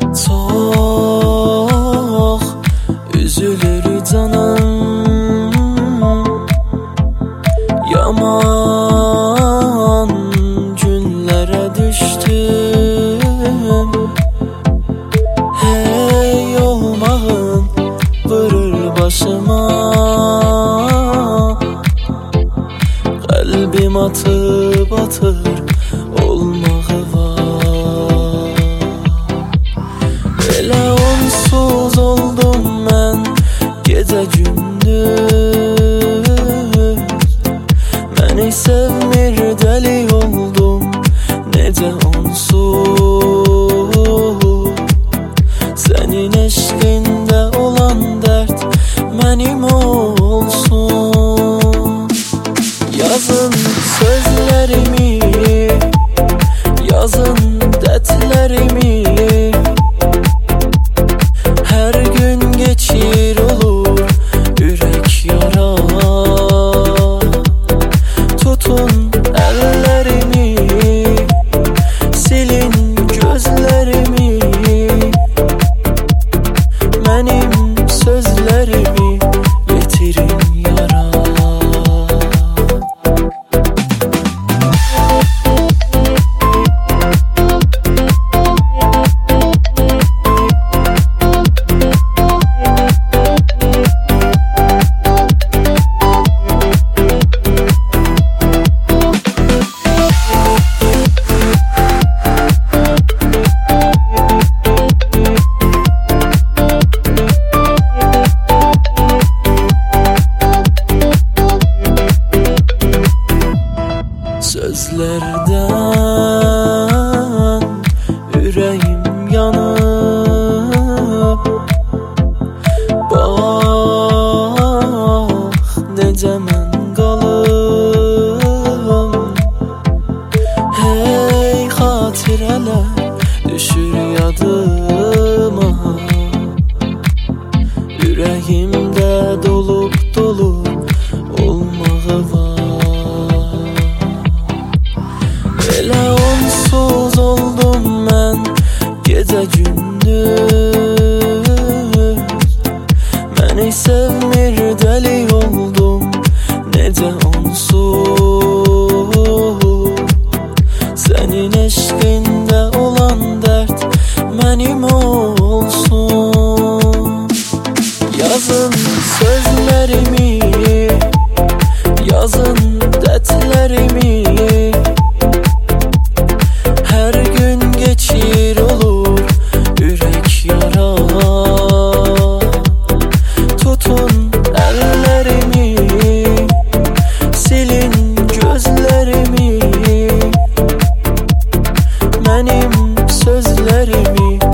Çox üzülür canım, yaman günlərə düşdüm. Hey olmağın vurur başıma, qəlbim atıb atır olmağı var. Elə onsuz oldum mən gecə gündüz, məni sevmir dəli oldum necə onsuz. Sənin eşqində olan dərd mənim olsun. Yazın sözlərimi, yazın dərdlərimi, hər gün geçir olur ürək yara. Tutun əllərimi, silin gözlərimi, mənim sözlərimi getirin yara. Sözlərdən ürəyim yanıb, bax necə mən qalım. Hey xatirələr düşür yadıma, ürəyimdə dolub dolub olmağı var. Elə onsuz oldum mən gecə gündüz, məni sevmir dəli oldum necə onsuz. Sənin eşqində olan dərd mənim olsun. Yazın sözlərimi, yazın dərdlərimi, hər gün geçir olur ürək yara. Tutun əllərimi, silin gözlərimi, mənim sözlərimi